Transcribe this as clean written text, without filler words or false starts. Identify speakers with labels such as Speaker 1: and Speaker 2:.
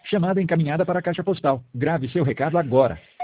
Speaker 1: Chamada encaminhada para a caixa postal. Grave seu recado agora.